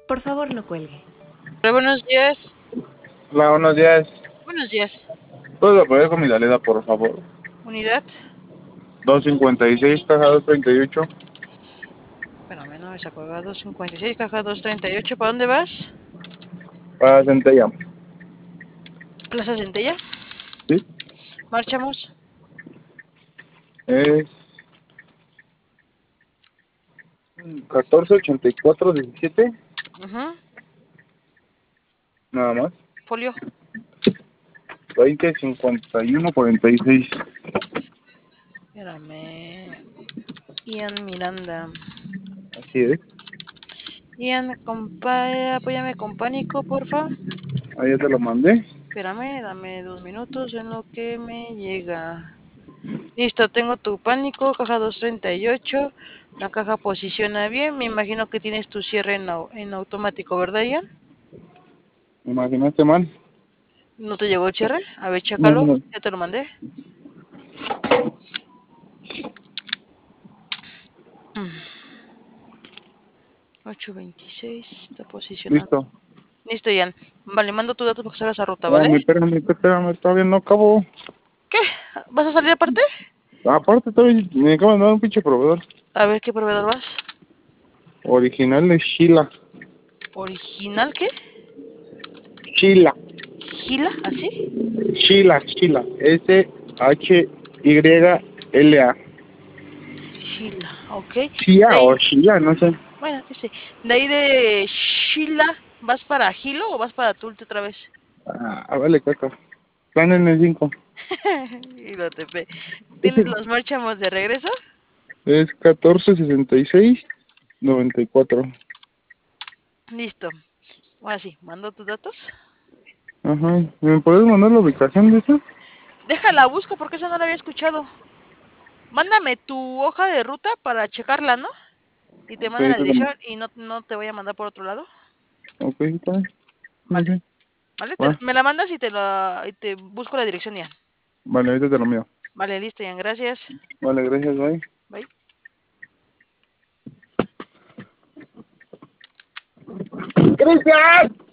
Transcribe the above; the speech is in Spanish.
Por favor, no cuelgue. Hola, buenos días. Hola, buenos días. Buenos días. ¿Puedo apoyar con mi Daleda, por favor? Unidad. 256, caja 238. Espérame, no me sacó. 256, caja 238. ¿Para dónde vas? Para Centella. Plaza Centella. ¿Sí? Marchamos. Es 148417. Nada más. Folio. 205146. Espérame. Ian Miranda. Así es. Ian, apóyame con pánico, porfa. Ahí ya te lo mandé. Espérame, dame 2 minutos en lo que me llega. Listo, tengo tu pánico, caja 238. La caja posiciona bien. Me imagino que tienes tu cierre en automático, ¿verdad, Ian? ¿Me imaginaste mal? ¿No te llegó el cierre? A ver, No, chécalo. no. Ya te lo mandé. 826. Está posicionado. Listo. Listo, Ian. Vale, mando tu dato para que salgas a ruta, ¿vale? Espérame, todavía no acabo. ¿Qué? ¿Vas a salir aparte? Aparte, todavía me acaban de dar un pinche proveedor. A ver, ¿qué proveedor vas? Original de Sheila. ¿Original qué? Sheila. ¿Gila? ¿Así? Sheila. SHYLA. Sheila, ok. De Shia o ahí, Sheila, no sé. bueno, ese. De ahí de Sheila, ¿vas para Gilo o vas para Tulte otra vez? Vale, caca. Plan en el 5. Y lo te ¿Tienes los marchamos de regreso? Es 1466-94. Listo. Ahora sí, mando tus datos. Ajá. ¿Me puedes mandar la ubicación de eso? Déjala, busco porque esa no la había escuchado. Mándame tu hoja de ruta para checarla, ¿no? Y te Ok, mando la dirección y no te voy a mandar por otro lado. ok, está bien. Vale. Ok. ¿Vale? Va. Me la mandas y te busco la dirección ya. Vale, ahorita te lo mío. Vale, listo, Ian. Gracias. Vale, gracias, bye. Bye. ¡Cristian!